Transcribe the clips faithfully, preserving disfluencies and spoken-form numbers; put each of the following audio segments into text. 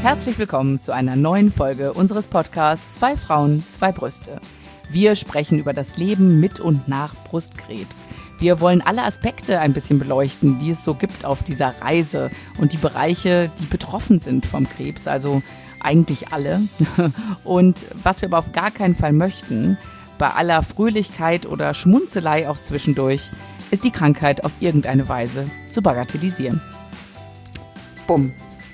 Herzlich willkommen zu einer neuen Folge unseres Podcasts Zwei Frauen, zwei Brüste. Wir sprechen über das Leben mit und nach Brustkrebs. Wir wollen alle Aspekte ein bisschen beleuchten, die es so gibt auf dieser Reise und die Bereiche, die betroffen sind vom Krebs, also eigentlich alle. Und was wir aber auf gar keinen Fall möchten, bei aller Fröhlichkeit oder Schmunzelei auch zwischendurch, ist die Krankheit auf irgendeine Weise zu bagatellisieren. Bumm.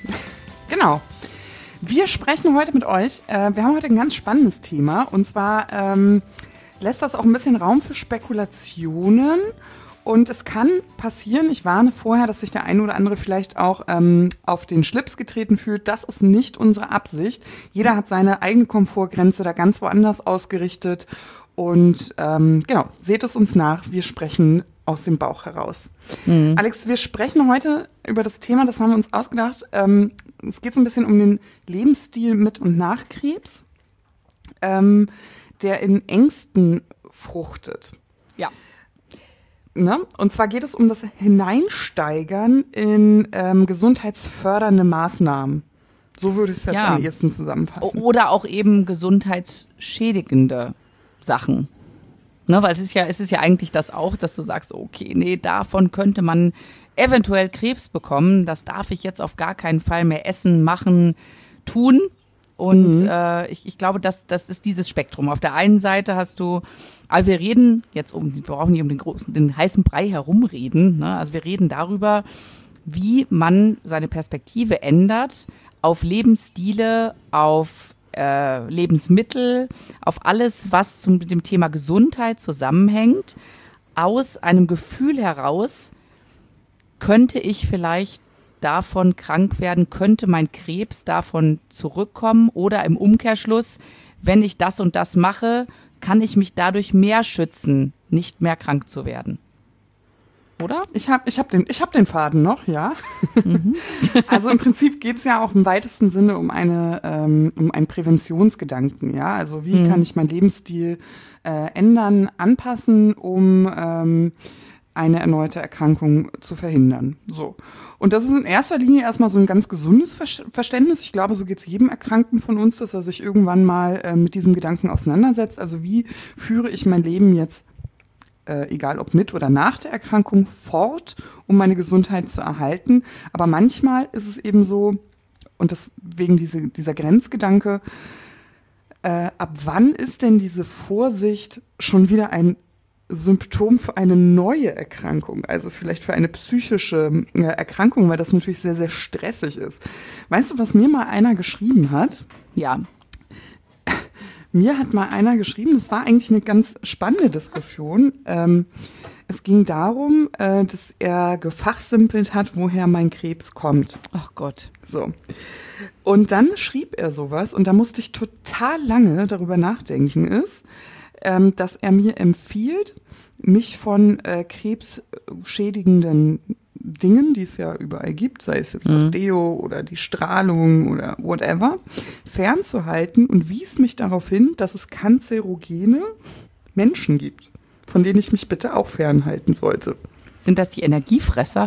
Genau. Wir sprechen heute mit euch. Äh, wir haben heute ein ganz spannendes Thema. Und zwar ähm, lässt das auch ein bisschen Raum für Spekulationen. Und es kann passieren, ich warne vorher, dass sich der eine oder andere vielleicht auch ähm, auf den Schlips getreten fühlt. Das ist nicht unsere Absicht. Jeder hat seine eigene Komfortgrenze da ganz woanders ausgerichtet. Und ähm, genau, seht es uns nach. Wir sprechen aus dem Bauch heraus. Mhm. Alex, wir sprechen heute über das Thema, das haben wir uns ausgedacht. Ähm, es geht so ein bisschen um den Lebensstil mit und nach Krebs, ähm, der in Ängsten fruchtet. Ja. Ne? Und zwar geht es um das Hineinsteigern in ähm, gesundheitsfördernde Maßnahmen. So würde ich es jetzt ja. am ehesten zusammenfassen. Oder auch eben gesundheitsschädigende Sachen. Ne, weil es ist ja, es ist ja eigentlich das auch, dass du sagst, okay, nee, davon könnte man eventuell Krebs bekommen. Das darf ich jetzt auf gar keinen Fall mehr essen, machen, tun. Und mhm. äh, ich, ich glaube, das, das ist dieses Spektrum. Auf der einen Seite hast du, also wir reden jetzt um, wir brauchen nicht um den großen, den heißen Brei herumreden. Ne? Also wir reden darüber, wie man seine Perspektive ändert auf Lebensstile, auf Äh, Lebensmittel, auf alles, was zum, mit dem Thema Gesundheit zusammenhängt, aus einem Gefühl heraus, könnte ich vielleicht davon krank werden, könnte mein Krebs davon zurückkommen oder im Umkehrschluss, wenn ich das und das mache, kann ich mich dadurch mehr schützen, nicht mehr krank zu werden. Oder? Ich habe ich hab den, ich hab den Faden noch, ja. Mhm. Also im Prinzip geht es ja auch im weitesten Sinne um, eine, ähm, um einen Präventionsgedanken. Ja? Also wie mhm. kann ich meinen Lebensstil äh, ändern, anpassen, um ähm, eine erneute Erkrankung zu verhindern. So. Und das ist in erster Linie erstmal so ein ganz gesundes Ver- Verständnis. Ich glaube, so geht es jedem Erkrankten von uns, dass er sich irgendwann mal äh, mit diesem Gedanken auseinandersetzt. Also wie führe ich mein Leben jetzt Äh, egal ob mit oder nach der Erkrankung, fort, um meine Gesundheit zu erhalten. Aber manchmal ist es eben so, und deswegen diese, dieser Grenzgedanke, äh, ab wann ist denn diese Vorsicht schon wieder ein Symptom für eine neue Erkrankung, also vielleicht für eine psychische äh, Erkrankung, weil das natürlich sehr, sehr stressig ist. Weißt du, was mir mal einer geschrieben hat? Ja. Mir hat mal einer geschrieben, das war eigentlich eine ganz spannende Diskussion. Ähm, es ging darum, äh, dass er gefachsimpelt hat, woher mein Krebs kommt. Ach Gott. So. Und dann schrieb er sowas, und da musste ich total lange darüber nachdenken, ist, ähm, dass er mir empfiehlt, mich von äh, krebsschädigenden Dingen, die es ja überall gibt, sei es jetzt mhm. das Deo oder die Strahlung oder whatever, fernzuhalten und wies mich darauf hin, dass es kanzerogene Menschen gibt, von denen ich mich bitte auch fernhalten sollte. Sind das die Energiefresser?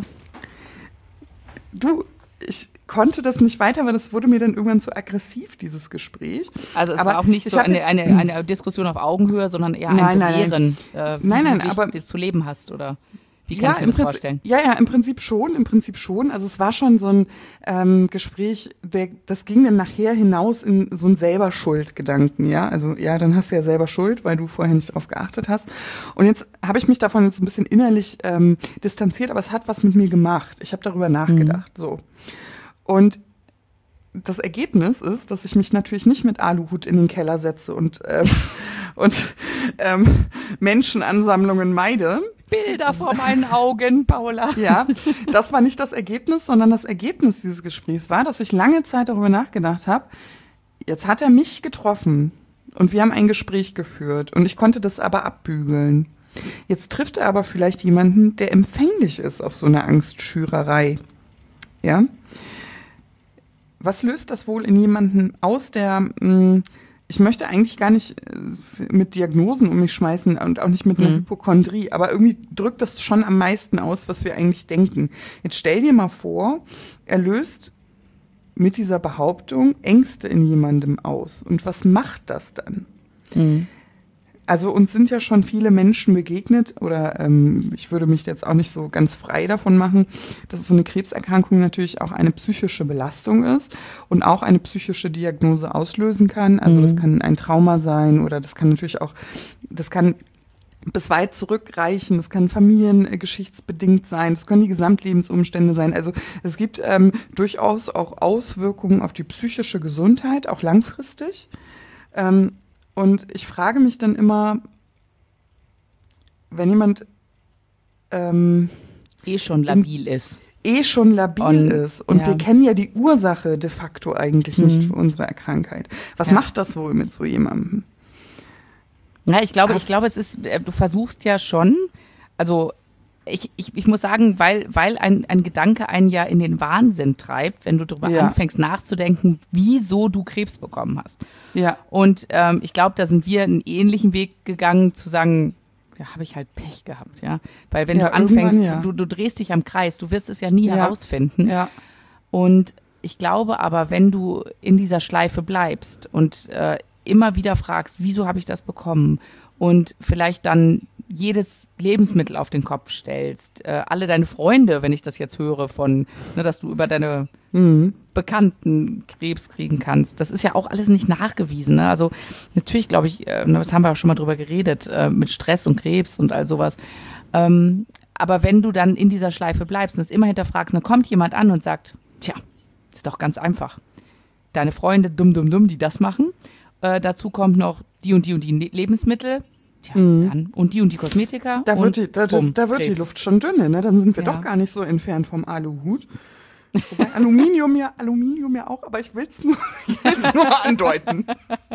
Du, ich konnte das nicht weiter, weil das wurde mir dann irgendwann zu aggressiv, dieses Gespräch. Also es aber war auch nicht so eine, eine, eine Diskussion auf Augenhöhe, sondern eher ein nein, Belehren, nein. äh, wie nein, nein, du dich aber zu leben hast, oder? Wie kann ja, ich mir im das Prinzip, vorstellen? Ja, ja, im Prinzip schon, im Prinzip schon. Also es war schon so ein ähm, Gespräch, der, das ging dann nachher hinaus in so ein Selber-Schuld-Gedanken, ja. Also ja, dann hast du ja selber Schuld, weil du vorher nicht drauf geachtet hast. Und jetzt habe ich mich davon jetzt ein bisschen innerlich ähm, distanziert, aber es hat was mit mir gemacht. Ich habe darüber nachgedacht, mhm. so. Und das Ergebnis ist, dass ich mich natürlich nicht mit Aluhut in den Keller setze und, ähm, und ähm, Menschenansammlungen meide. Bilder vor meinen Augen, Paula. Ja, das war nicht das Ergebnis, sondern das Ergebnis dieses Gesprächs war, dass ich lange Zeit darüber nachgedacht habe, jetzt hat er mich getroffen und wir haben ein Gespräch geführt und ich konnte das aber abbügeln. Jetzt trifft er aber vielleicht jemanden, der empfänglich ist auf so eine Angstschürerei. Ja? Was löst das wohl in jemanden aus, der, mh, ich möchte eigentlich gar nicht mit Diagnosen um mich schmeißen und auch nicht mit einer mhm. Hypochondrie, aber irgendwie drückt das schon am meisten aus, was wir eigentlich denken. Jetzt stell dir mal vor, er löst mit dieser Behauptung Ängste in jemandem aus. Und was macht das dann? Mhm. Also uns sind ja schon viele Menschen begegnet oder ähm, ich würde mich jetzt auch nicht so ganz frei davon machen, dass so eine Krebserkrankung natürlich auch eine psychische Belastung ist und auch eine psychische Diagnose auslösen kann. Also das kann ein Trauma sein oder das kann natürlich auch, das kann bis weit zurückreichen, das kann familiengeschichtsbedingt sein, das können die Gesamtlebensumstände sein. Also es gibt ähm, durchaus auch Auswirkungen auf die psychische Gesundheit, auch langfristig. Ähm, Und ich frage mich dann immer, wenn jemand ähm, eh schon labil in, ist. Eh schon labil und, ist. Und ja. wir kennen ja die Ursache de facto eigentlich mhm. nicht für unsere Krankheit. Was ja. macht das wohl mit so jemandem? Ja, ich glaube, Hast, ich glaube, es ist, du versuchst ja schon, also Ich, ich, ich muss sagen, weil, weil ein, ein Gedanke einen ja in den Wahnsinn treibt, wenn du darüber ja. anfängst nachzudenken, wieso du Krebs bekommen hast. Ja. Und ähm, ich glaube, da sind wir einen ähnlichen Weg gegangen, zu sagen, ja, habe ich halt Pech gehabt, ja. Weil wenn ja, du anfängst, ja. du, du drehst dich am Kreis, du wirst es ja nie ja. herausfinden. Ja. Und ich glaube aber, wenn du in dieser Schleife bleibst und äh, immer wieder fragst, wieso habe ich das bekommen? Und vielleicht dann jedes Lebensmittel auf den Kopf stellst, äh, alle deine Freunde, wenn ich das jetzt höre, von, ne, dass du über deine mhm. Bekannten Krebs kriegen kannst. Das ist ja auch alles nicht nachgewiesen. Ne? Also natürlich glaube ich, äh, das haben wir auch schon mal drüber geredet, äh, mit Stress und Krebs und all sowas. Ähm, aber wenn du dann in dieser Schleife bleibst und es immer hinterfragst, dann kommt jemand an und sagt, tja, ist doch ganz einfach. Deine Freunde, dumm, dumm, dumm, die das machen. Äh, dazu kommt noch die und die und die Lebensmittel. Tja, mhm. dann. Und die und die Kosmetika. Da wird, die, da, bumm, da wird die Luft schon dünne, ne? Dann sind wir ja. doch gar nicht so entfernt vom Aluhut. Wobei Aluminium ja, Aluminium ja auch, aber ich will es nur, nur andeuten.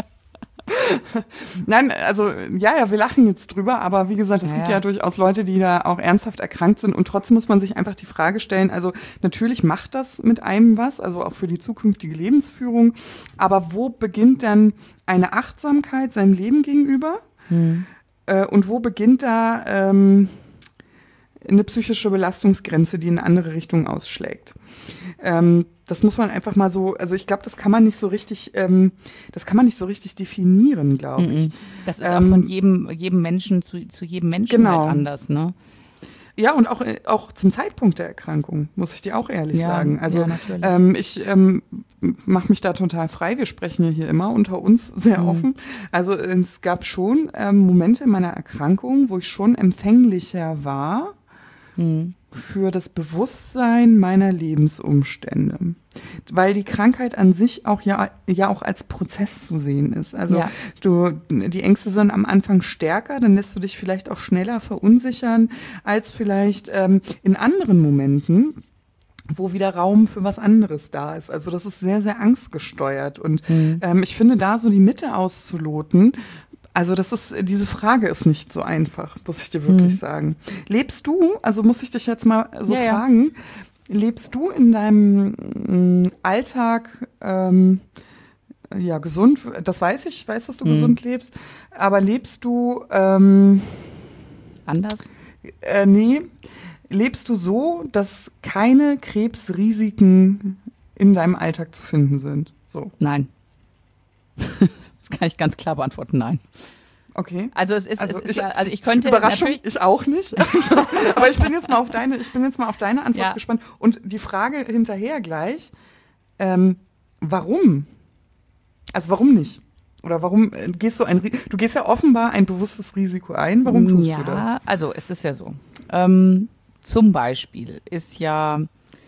Nein, also ja, ja, wir lachen jetzt drüber, aber wie gesagt, es ja, gibt ja. ja durchaus Leute, die da auch ernsthaft erkrankt sind und trotzdem muss man sich einfach die Frage stellen, also natürlich macht das mit einem was, also auch für die zukünftige Lebensführung, aber wo beginnt dann eine Achtsamkeit seinem Leben gegenüber? Hm. Und wo beginnt da ähm, eine psychische Belastungsgrenze, die in eine andere Richtung ausschlägt? Ähm, das muss man einfach mal so, also ich glaube, das kann man nicht so richtig, ähm, das kann man nicht so richtig definieren, glaube ich. Das ist ähm, auch von jedem, jedem Menschen zu, zu jedem Menschen genau. halt anders, ne? Ja, und auch, auch zum Zeitpunkt der Erkrankung, muss ich dir auch ehrlich ja, sagen. Also ja, ähm, ich ähm, mache mich da total frei. Wir sprechen ja hier immer unter uns sehr mhm. offen. Also es gab schon ähm, Momente in meiner Erkrankung, wo ich schon empfänglicher war mhm. für das Bewusstsein meiner Lebensumstände. Weil die Krankheit an sich auch ja, ja auch als Prozess zu sehen ist. Also ja. du, die Ängste sind am Anfang stärker, dann lässt du dich vielleicht auch schneller verunsichern als vielleicht ähm, in anderen Momenten, wo wieder Raum für was anderes da ist. Also das ist sehr, sehr angstgesteuert. Und mhm. ähm, ich finde, da so die Mitte auszuloten, also das ist, diese Frage ist nicht so einfach, muss ich dir wirklich mhm. sagen. Lebst du, also muss ich dich jetzt mal so ja, fragen, ja. lebst du in deinem äh, Alltag ähm, ja gesund? Das weiß ich, ich weiß, dass du mhm. gesund lebst. Aber lebst du ähm, anders? Äh, nee, lebst du so, dass keine Krebsrisiken in deinem Alltag zu finden sind? So. Nein. Das kann ich ganz klar beantworten, nein. Okay. Also es ist, also es ist ich, ja, also ich könnte Überraschung, ich auch nicht. Aber ich bin jetzt mal auf deine, ich bin jetzt mal auf deine Antwort ja. gespannt. Und die Frage hinterher gleich, ähm, warum? Also warum nicht? Oder warum gehst du ein, du gehst ja offenbar ein bewusstes Risiko ein. Warum tust ja, du das? Ja, also es ist ja so. Ähm, zum Beispiel ist ja,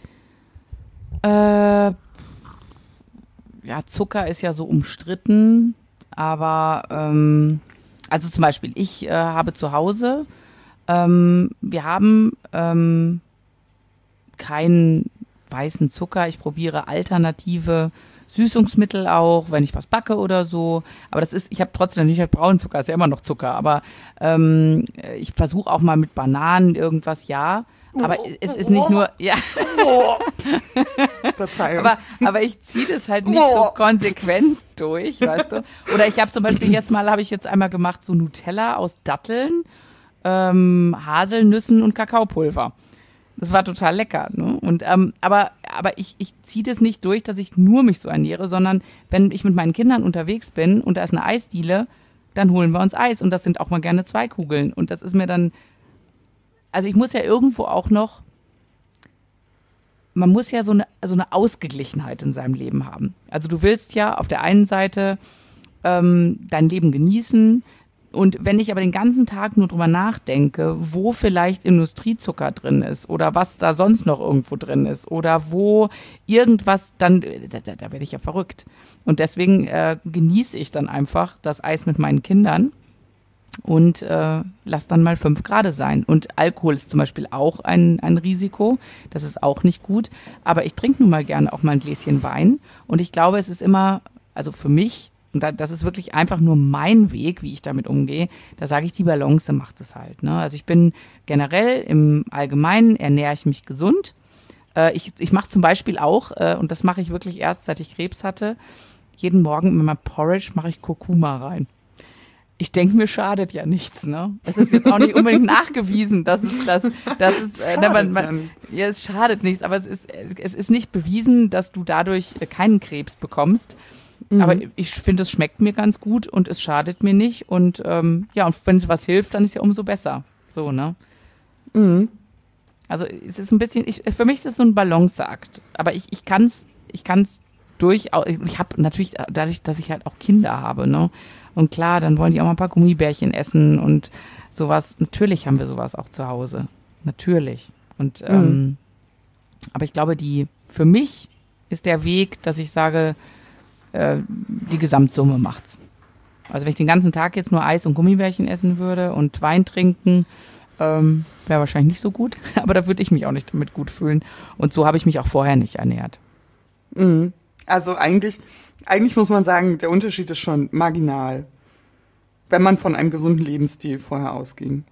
äh, ja, Zucker ist ja so umstritten, aber ähm, also zum Beispiel, ich äh, habe zu Hause, ähm, wir haben ähm, keinen weißen Zucker. Ich probiere alternative Süßungsmittel auch, wenn ich was backe oder so. Aber das ist, ich habe trotzdem nicht halt braunen Zucker, ist ja immer noch Zucker. Aber ähm, ich versuche auch mal mit Bananen irgendwas, ja. Aber es ist nicht nur, ja. Verzeihung. Aber, aber ich ziehe das halt nicht so konsequent durch, weißt du. Oder ich habe zum Beispiel jetzt mal, habe ich jetzt einmal gemacht, so Nutella aus Datteln, ähm, Haselnüssen und Kakaopulver. Das war total lecker, ne? Und, ähm, aber, aber ich, ich ziehe das nicht durch, dass ich nur mich so ernähre, sondern wenn ich mit meinen Kindern unterwegs bin und da ist eine Eisdiele, dann holen wir uns Eis und das sind auch mal gerne zwei Kugeln und das ist mir dann, also ich muss ja irgendwo auch noch, man muss ja so eine, so eine Ausgeglichenheit in seinem Leben haben. Also du willst ja auf der einen Seite ähm, dein Leben genießen und wenn ich aber den ganzen Tag nur drüber nachdenke, wo vielleicht Industriezucker drin ist oder was da sonst noch irgendwo drin ist oder wo irgendwas, dann, da, da, da werde ich ja verrückt. Und deswegen äh, genieße ich dann einfach das Eis mit meinen Kindern und äh, lass dann mal fünf Grad sein. Und Alkohol ist zum Beispiel auch ein, ein Risiko, das ist auch nicht gut, aber ich trinke nun mal gerne auch mal ein Gläschen Wein und ich glaube, es ist immer, also für mich, und das ist wirklich einfach nur mein Weg, wie ich damit umgehe. Da sage ich, die Balance macht es halt. Ne? Also ich bin generell im Allgemeinen, ernähre ich mich gesund. Äh, ich ich mache zum Beispiel auch, äh, und das mache ich wirklich erst, seit ich Krebs hatte, jeden Morgen in meinem Porridge mache ich Kurkuma rein. Ich denke, mir schadet ja nichts. Ne? Es ist jetzt auch nicht unbedingt nachgewiesen, dass es, dass, dass es, äh, man, man, ja, es schadet nichts, aber es ist, es ist nicht bewiesen, dass du dadurch keinen Krebs bekommst. Mhm. Aber ich finde, es schmeckt mir ganz gut und es schadet mir nicht. Und ähm, ja, und wenn es was hilft, dann ist es ja umso besser. So, ne? Mhm. Also es ist ein bisschen, ich, für mich ist es so ein Balanceakt. Aber ich, ich kann es ich kann's durchaus, ich habe natürlich dadurch, dass ich halt auch Kinder habe, ne? Und klar, dann wollen die auch mal ein paar Gummibärchen essen und sowas. Natürlich haben wir sowas auch zu Hause. Natürlich. Und ähm, mhm. aber ich glaube, die für mich ist der Weg, dass ich sage, die Gesamtsumme macht's. Also wenn ich den ganzen Tag jetzt nur Eis und Gummibärchen essen würde und Wein trinken, ähm, wäre wahrscheinlich nicht so gut, aber da würde ich mich auch nicht damit gut fühlen. Und so habe ich mich auch vorher nicht ernährt. Mhm. Also eigentlich, eigentlich muss man sagen, der Unterschied ist schon marginal, wenn man von einem gesunden Lebensstil vorher ausging.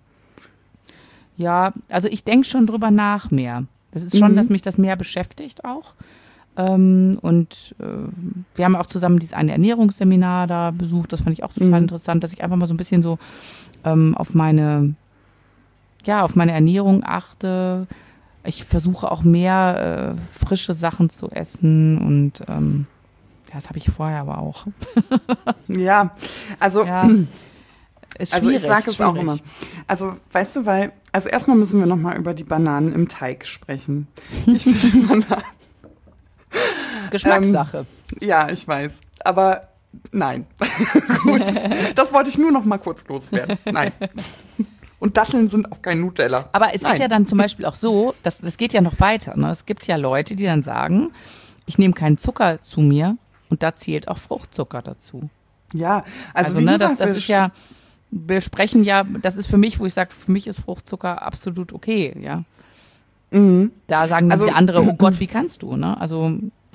Ja, also ich denke schon drüber nach mehr. Das ist schon, mhm. dass mich das mehr beschäftigt auch. Ähm, und äh, wir haben auch zusammen dieses eine Ernährungsseminar da besucht. Das fand ich auch total mhm. interessant, dass ich einfach mal so ein bisschen so ähm, auf meine, ja, auf meine Ernährung achte. Ich versuche auch mehr äh, frische Sachen zu essen und ähm, das habe ich vorher aber auch. Ja, also, ja, ist also ich sage es schwierig. auch immer. Also weißt du, weil, also erstmal müssen wir nochmal über die Bananen im Teig sprechen. Ich finde Bananen Geschmackssache. Ähm, ja, ich weiß. Aber nein. Gut. Das wollte ich nur noch mal kurz loswerden. Nein. Und Datteln sind auch kein Nutella. Aber es nein. ist ja dann zum Beispiel auch so, dass, das geht ja noch weiter. Ne? Es gibt ja Leute, die dann sagen, ich nehme keinen Zucker zu mir und da zählt auch Fruchtzucker dazu. Ja, also, also wie ne, gesagt, das, das ist ja, wir sprechen ja, das ist für mich, wo ich sage, für mich ist Fruchtzucker absolut okay, ja. Mhm. Da sagen also, die andere, oh Gott, wie kannst du, ne? Also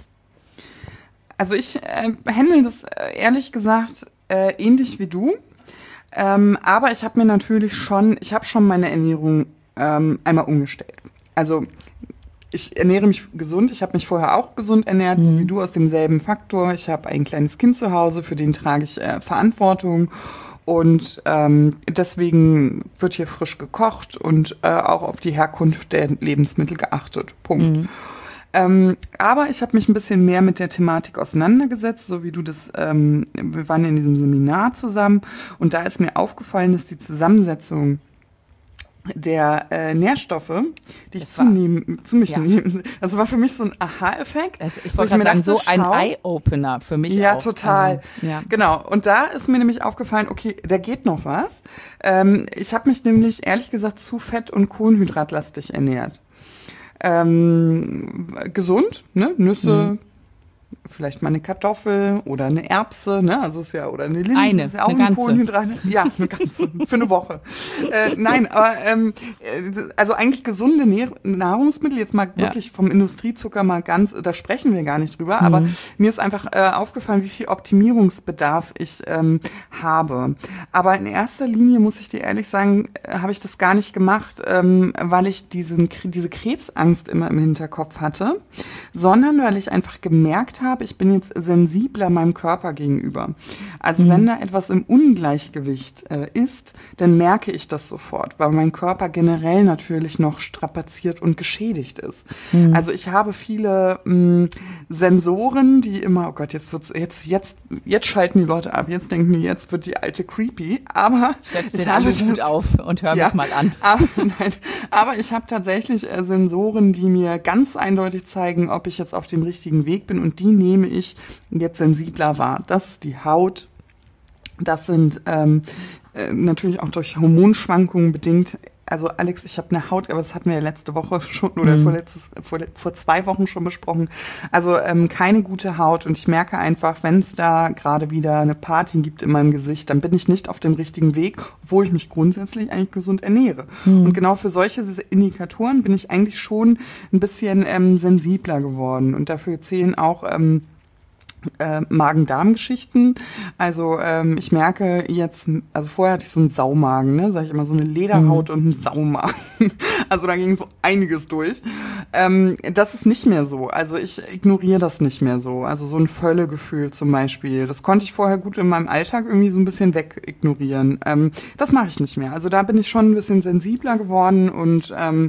Also ich äh, handle das äh, ehrlich gesagt äh, ähnlich wie du, ähm, aber ich habe mir natürlich schon, ich habe schon meine Ernährung ähm, einmal umgestellt. Also ich ernähre mich gesund, ich habe mich vorher auch gesund ernährt, mhm. so wie du, aus demselben Faktor. Ich habe ein kleines Kind zu Hause, für den trage ich äh, Verantwortung und ähm, deswegen wird hier frisch gekocht und äh, auch auf die Herkunft der Lebensmittel geachtet. Punkt. Mhm. Ähm, aber ich habe mich ein bisschen mehr mit der Thematik auseinandergesetzt, so wie du das, ähm, wir waren in diesem Seminar zusammen und da ist mir aufgefallen, dass die Zusammensetzung der äh, Nährstoffe, die ich zu, nehmen, zu mich ja. nehme, das war für mich so ein Aha-Effekt. Das, ich wollte gerade sagen, dachte, so ein schau, Eye-Opener für mich ja, auch. Total. Also, ja, genau. Und da ist mir nämlich aufgefallen, okay, da geht noch was. Ähm, ich habe mich nämlich, ehrlich gesagt, zu fett- und kohlenhydratlastig ernährt. Ähm, gesund, ne? Nüsse, mhm. vielleicht mal eine Kartoffel oder eine Erbse, ne? Also ist ja, oder eine Linse, eine, ist ja auch eine ein ganze. Kohlenhydrat. Ja, eine ganze, für eine Woche. Äh, nein, aber ähm, also eigentlich gesunde Nahrungsmittel, jetzt mal wirklich ja. vom Industriezucker mal ganz, da sprechen wir gar nicht drüber, mhm. aber mir ist einfach äh, aufgefallen, wie viel Optimierungsbedarf ich ähm, habe. Aber in erster Linie, muss ich dir ehrlich sagen, äh, habe ich das gar nicht gemacht, ähm, weil ich diesen, diese Krebsangst immer im Hinterkopf hatte, sondern weil ich einfach gemerkt habe, habe, ich bin jetzt sensibler meinem Körper gegenüber. Also Mhm. wenn da etwas im Ungleichgewicht äh, ist, dann merke ich das sofort, weil mein Körper generell natürlich noch strapaziert und geschädigt ist. Mhm. Also ich habe viele mh, Sensoren, die immer, oh Gott, jetzt wird's, jetzt, jetzt, jetzt schalten die Leute ab, jetzt denken die, jetzt wird die alte creepy, aber Setz ich den habe Aluhut das- auf und hör Ja. mich mal an. Aber, nein, aber ich habe tatsächlich äh, Sensoren, die mir ganz eindeutig zeigen, ob ich jetzt auf dem richtigen Weg bin, und die nehme ich jetzt sensibler wahr. Das ist die Haut. Das sind ähm, äh, natürlich auch durch Hormonschwankungen bedingt. Also Alex, ich habe eine Haut, aber das hatten wir ja letzte Woche schon oder Mhm. vorletztes, vor, vor zwei Wochen schon besprochen. Also ähm, keine gute Haut, und ich merke einfach, wenn es da gerade wieder eine Party gibt in meinem Gesicht, dann bin ich nicht auf dem richtigen Weg, obwohl ich mich grundsätzlich eigentlich gesund ernähre. Mhm. Und genau für solche Indikatoren bin ich eigentlich schon ein bisschen ähm, sensibler geworden, und dafür zählen auch ähm, Äh, Magen-Darm-Geschichten. Also ähm, ich merke jetzt, also vorher hatte ich so einen Saumagen, ne, sag ich immer, so eine Lederhaut und einen Saumagen. Also da ging so einiges durch. Ähm, das ist nicht mehr so. Also ich ignoriere das nicht mehr so. Also so ein Völlegefühl zum Beispiel, das konnte ich vorher gut in meinem Alltag irgendwie so ein bisschen wegignorieren. Ähm, das mache ich nicht mehr. Also da bin ich schon ein bisschen sensibler geworden, und ähm,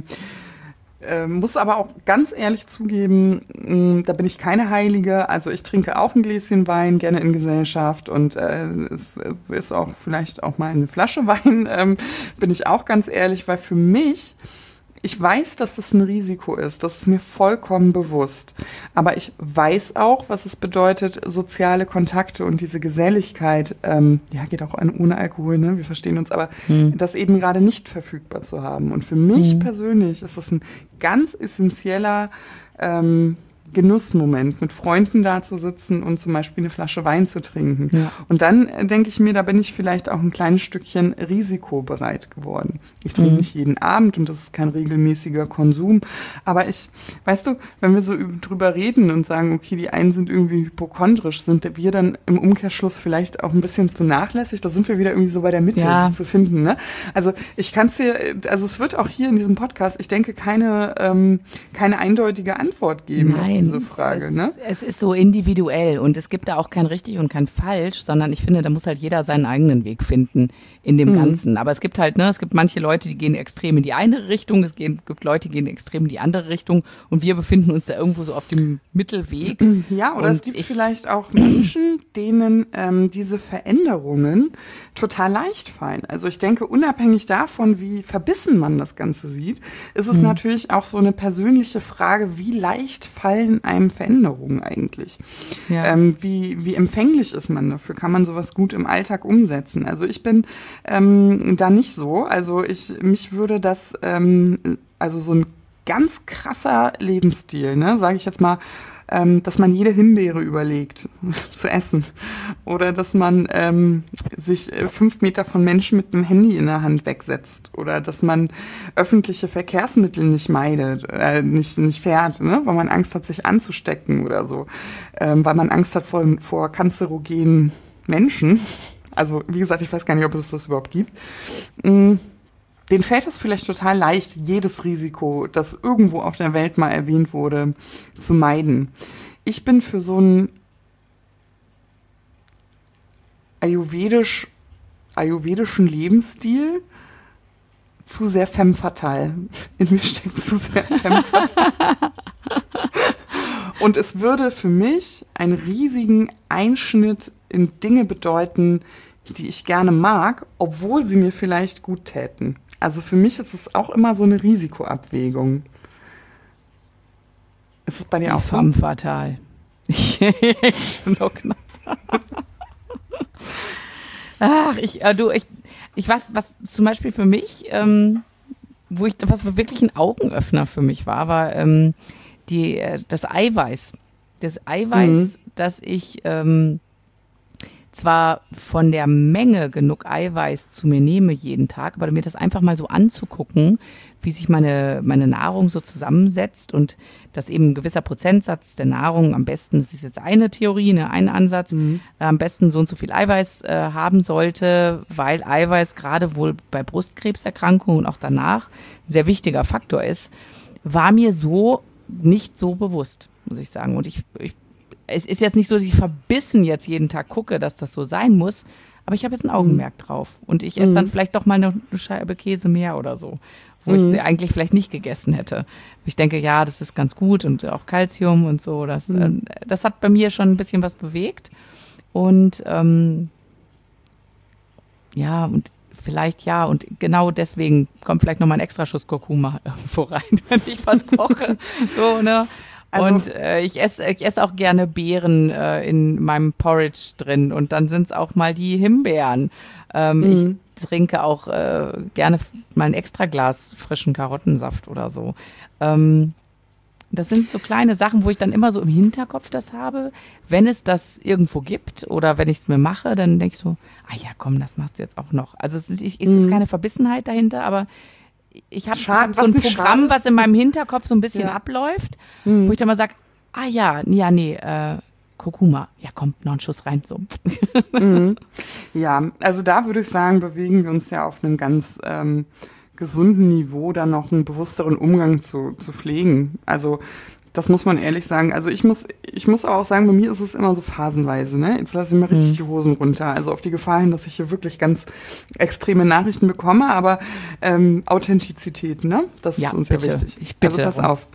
Äh, muss aber auch ganz ehrlich zugeben, mh, da bin ich keine Heilige. Also ich trinke auch ein Gläschen Wein, gerne in Gesellschaft, und äh, es ist auch vielleicht auch mal eine Flasche Wein, ähm, bin ich auch ganz ehrlich, weil für mich, ich weiß, dass das ein Risiko ist, das ist mir vollkommen bewusst. Aber ich weiß auch, was es bedeutet, soziale Kontakte und diese Geselligkeit, ähm, ja, geht auch an ohne Alkohol, ne? Wir verstehen uns, aber Mhm. das eben gerade nicht verfügbar zu haben. Und für mich Mhm. persönlich ist das ein ganz essentieller ähm, Genussmoment, mit Freunden da zu sitzen und zum Beispiel eine Flasche Wein zu trinken. Ja. Und dann äh, denke ich mir, da bin ich vielleicht auch ein kleines Stückchen risikobereit geworden. Ich trinke Mhm. nicht jeden Abend, und das ist kein regelmäßiger Konsum. Aber ich, weißt du, wenn wir so üb- drüber reden und sagen, okay, die einen sind irgendwie hypochondrisch, sind wir dann im Umkehrschluss vielleicht auch ein bisschen zu nachlässig? Da sind wir wieder irgendwie so bei der Mitte, Ja. die zu finden, ne? Also ich kann es dir, also es wird auch hier in diesem Podcast, ich denke, keine, ähm, keine eindeutige Antwort geben auf Nein, diese Frage, es, ne? es ist so individuell, und es gibt da auch kein richtig und kein falsch, sondern ich finde, da muss halt jeder seinen eigenen Weg finden in dem Mhm. Ganzen. Aber es gibt halt, ne, es gibt manche Leute, die gehen extrem in die eine Richtung, es gehen, gibt Leute, die gehen extrem in die andere Richtung, und wir befinden uns da irgendwo so auf dem Mittelweg. Ja, oder es Und gibt ich- vielleicht auch Menschen, denen ähm, diese Veränderungen total leicht fallen. Also ich denke, unabhängig davon, wie verbissen man das Ganze sieht, ist es natürlich auch so eine persönliche Frage, wie leicht fallen einem Veränderungen eigentlich? Ja. Ähm, wie, wie empfänglich ist man dafür? Kann man sowas gut im Alltag umsetzen? Also ich bin ähm, da nicht so. Also ich, mich würde das, ähm, also so ein ganz krasser Lebensstil, ne, sage ich jetzt mal, ähm, dass man jede Himbeere überlegt zu essen, oder dass man ähm, sich äh, fünf Meter von Menschen mit einem Handy in der Hand wegsetzt, oder dass man öffentliche Verkehrsmittel nicht meidet, äh, nicht, nicht fährt, ne, weil man Angst hat, sich anzustecken oder so, ähm, weil man Angst hat vor, vor kanzerogenen Menschen. Also wie gesagt, ich weiß gar nicht, ob es das überhaupt gibt. Mm. Denen fällt es vielleicht total leicht, jedes Risiko, das irgendwo auf der Welt mal erwähnt wurde, zu meiden. Ich bin für so einen ayurvedisch, ayurvedischen Lebensstil zu sehr femme fatale. In mir steckt zu sehr femme fatale. Und es würde für mich einen riesigen Einschnitt in Dinge bedeuten, die ich gerne mag, obwohl sie mir vielleicht gut täten. Also für mich ist es auch immer so eine Risikoabwägung. Ist es bei dir Die auch so? Femme fatale. Ich schluck noch. Ach, ich, äh, du, ich, ich weiß, was zum Beispiel für mich, ähm, wo ich, was wirklich ein Augenöffner für mich war, war ähm, die, äh, das Eiweiß. Das Eiweiß, das ich ähm, zwar von der Menge genug Eiweiß zu mir nehme jeden Tag, aber mir das einfach mal so anzugucken, wie sich meine, meine Nahrung so zusammensetzt, und dass eben ein gewisser Prozentsatz der Nahrung am besten, das ist jetzt eine Theorie, ne, ein Ansatz, Mhm. äh, am besten so und so viel Eiweiß äh, haben sollte, weil Eiweiß gerade wohl bei Brustkrebserkrankungen und auch danach ein sehr wichtiger Faktor ist, war mir so nicht so bewusst, muss ich sagen. Und ich, ich es ist jetzt nicht so, dass ich verbissen jetzt jeden Tag gucke, dass das so sein muss, aber ich habe jetzt ein Augenmerk mhm. drauf. Und ich esse mhm. dann vielleicht doch mal eine, eine Scheibe Käse mehr oder so, wo mhm. ich sie eigentlich vielleicht nicht gegessen hätte. Ich denke, ja, das ist ganz gut und auch Kalzium und so. Das, mhm. äh, das hat bei mir schon ein bisschen was bewegt. Und ähm, ja, und vielleicht ja, und genau deswegen kommt vielleicht nochmal ein extra Schuss Kurkuma irgendwo rein, wenn ich was koche. So, ne? Also, und äh, ich esse ich esse auch gerne Beeren äh, in meinem Porridge drin und dann sind es auch mal die Himbeeren. Ähm, mhm. Ich trinke auch äh, gerne mal ein extra Glas frischen Karottensaft oder so. Ähm, das sind so kleine Sachen, wo ich dann immer so im Hinterkopf das habe. Wenn es das irgendwo gibt oder wenn ich es mir mache, dann denke ich so, ah ja, komm, das machst du jetzt auch noch. Also es ist, es ist mhm. keine Verbissenheit dahinter, aber ich habe hab so ein Programm, schade. was in meinem Hinterkopf so ein bisschen ja. abläuft, mhm. wo ich dann mal sage, ah ja, ja, nee, äh, Kurkuma, ja komm, noch einen Schuss rein. So. Mhm. Ja, also da würde ich sagen, bewegen wir uns ja auf einem ganz ähm, gesunden Niveau, da noch einen bewussteren Umgang zu, zu pflegen. Also das muss man ehrlich sagen. Also ich muss, ich muss auch sagen, bei mir ist es immer so phasenweise, ne? Jetzt lasse ich mir richtig mhm. die Hosen runter. Also auf die Gefahr hin, dass ich hier wirklich ganz extreme Nachrichten bekomme, aber ähm, Authentizität, ne? Das ja, ist uns bitte. ja wichtig. Ich bitte. Also pass auf.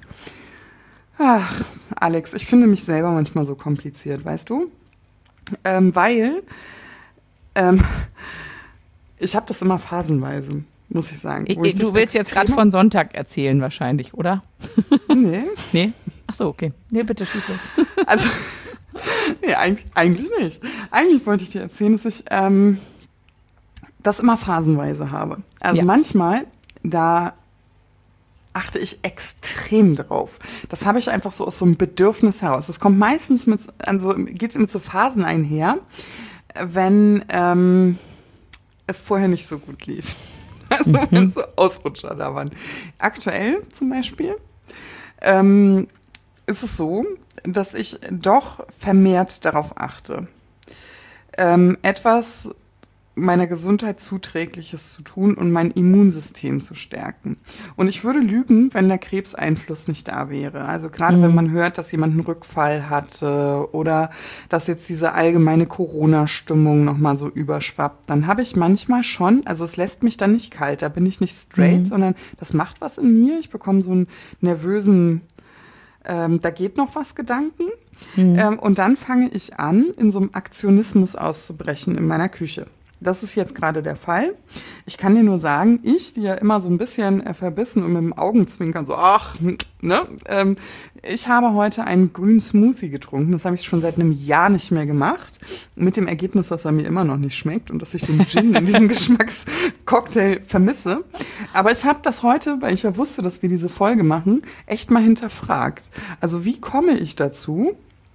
Ach, Alex, ich finde mich selber manchmal so kompliziert, weißt du? Ähm, weil ähm, ich habe das immer phasenweise, muss ich sagen. Ich, ich du willst jetzt gerade von Sonntag erzählen wahrscheinlich, oder? Nee. Nee? Ach so, okay. Nee, bitte schieß los. Also, nee, eigentlich, eigentlich nicht. Eigentlich wollte ich dir erzählen, dass ich ähm, das immer phasenweise habe. Also ja. manchmal, da achte ich extrem drauf. Das habe ich einfach so aus so einem Bedürfnis heraus. Das kommt meistens mit, also geht mit so Phasen einher, wenn ähm, es vorher nicht so gut lief. Also mhm. wenn so Ausrutscher da waren. Aktuell zum Beispiel ähm, ist es so, dass ich doch vermehrt darauf achte, ähm, etwas meiner Gesundheit Zuträgliches zu tun und mein Immunsystem zu stärken. Und ich würde lügen, wenn der Krebseinfluss nicht da wäre. Also gerade mhm. wenn man hört, dass jemand einen Rückfall hatte oder dass jetzt diese allgemeine Corona-Stimmung nochmal so überschwappt, dann habe ich manchmal schon, also es lässt mich dann nicht kalt, da bin ich nicht straight, mhm. sondern das macht was in mir. Ich bekomme so einen nervösen, ähm, da geht noch was Gedanken. Mhm. Ähm, und dann fange ich an, in so einem Aktionismus auszubrechen in meiner Küche. Das ist jetzt gerade der Fall. Ich kann dir nur sagen, ich, die ja immer so ein bisschen äh, verbissen und mit dem Augenzwinkern so, ach, ne, ähm, ich habe heute einen grünen Smoothie getrunken. Das habe ich schon seit einem Jahr nicht mehr gemacht. Mit dem Ergebnis, dass er mir immer noch nicht schmeckt und dass ich den Gin in diesem Geschmackscocktail vermisse. Aber ich habe das heute, weil ich ja wusste, dass wir diese Folge machen, echt mal hinterfragt. Also wie komme ich dazu,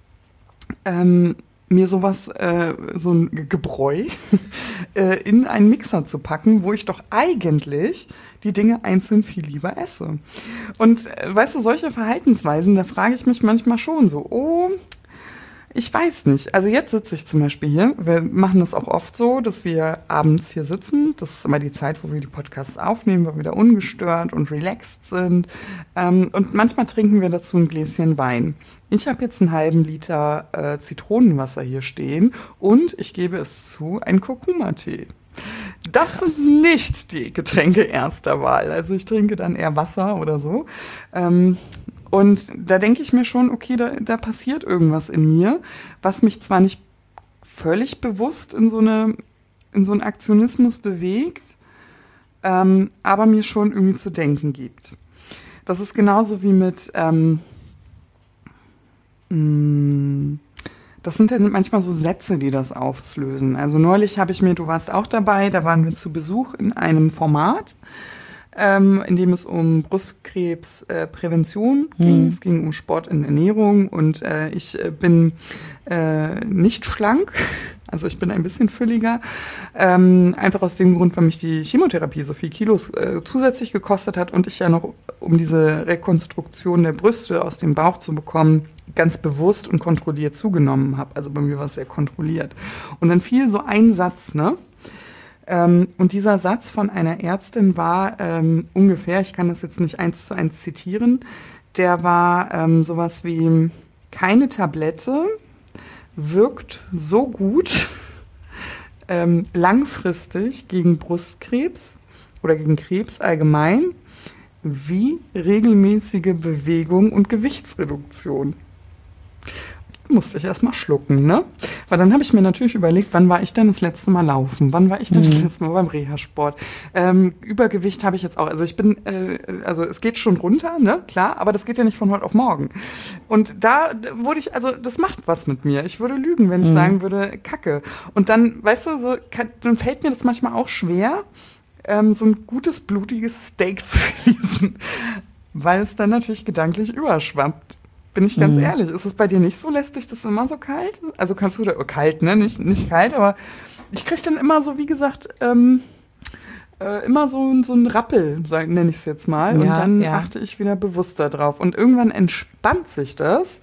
ähm, mir sowas, äh, so ein Gebräu äh, in einen Mixer zu packen, wo ich doch eigentlich die Dinge einzeln viel lieber esse. Und äh, weißt du, solche Verhaltensweisen, da frage ich mich manchmal schon so, oh, ich weiß nicht. Also jetzt sitze ich zum Beispiel hier. Wir machen das auch oft so, dass wir abends hier sitzen. Das ist immer die Zeit, wo wir die Podcasts aufnehmen, weil wir da ungestört und relaxed sind. Ähm, und manchmal trinken wir dazu ein Gläschen Wein. Ich habe jetzt einen halben Liter äh, Zitronenwasser hier stehen und ich gebe es zu, ein Kurkuma-Tee. Das Krass. Sind nicht die Getränke erster Wahl. Also ich trinke dann eher Wasser oder so. Ähm, Und da denke ich mir schon, okay, da, da passiert irgendwas in mir, was mich zwar nicht völlig bewusst in so, eine, in so einen Aktionismus bewegt, ähm, aber mir schon irgendwie zu denken gibt. Das ist genauso wie mit, ähm, mh, das sind ja manchmal so Sätze, die das auslösen. Also neulich habe ich mir, du warst auch dabei, da waren wir zu Besuch in einem Format, Ähm, in dem es um Brustkrebsprävention äh, ging. Mhm. Es ging um Sport und Ernährung und äh, ich äh, bin äh, nicht schlank, also ich bin ein bisschen fülliger, ähm, einfach aus dem Grund, weil mich die Chemotherapie so viel Kilos äh, zusätzlich gekostet hat und ich ja noch, um diese Rekonstruktion der Brüste aus dem Bauch zu bekommen, ganz bewusst und kontrolliert zugenommen habe. Also bei mir war es sehr kontrolliert. Und dann fiel so ein Satz, ne? Ähm, und dieser Satz von einer Ärztin war ähm, ungefähr, ich kann das jetzt nicht eins zu eins zitieren, der war ähm, sowas wie, keine Tablette wirkt so gut ähm, langfristig gegen Brustkrebs oder gegen Krebs allgemein wie regelmäßige Bewegung und Gewichtsreduktion. Musste ich erstmal schlucken, ne? Weil dann habe ich mir natürlich überlegt, wann war ich denn das letzte Mal laufen? Wann war ich denn mhm. das letzte Mal beim Reha-Sport? Ähm, Übergewicht habe ich jetzt auch. Also ich bin, äh, also es geht schon runter, ne? Klar, aber das geht ja nicht von heute auf morgen. Und da wurde ich, also das macht was mit mir. Ich würde lügen, wenn ich mhm. sagen würde, Kacke. Und dann, weißt du, so kann, dann fällt mir das manchmal auch schwer, ähm, so ein gutes, blutiges Steak zu genießen, weil es dann natürlich gedanklich überschwappt. Bin ich ganz mhm. ehrlich, ist es bei dir nicht so? Lässt dich das immer so kalt? Also kannst du da, oh, kalt, ne? Nicht, nicht kalt, aber ich kriege dann immer so, wie gesagt, ähm, äh, immer so, so einen Rappel, nenne ich es jetzt mal. Und ja, dann ja. achte ich wieder bewusster drauf. Und irgendwann entspannt sich das.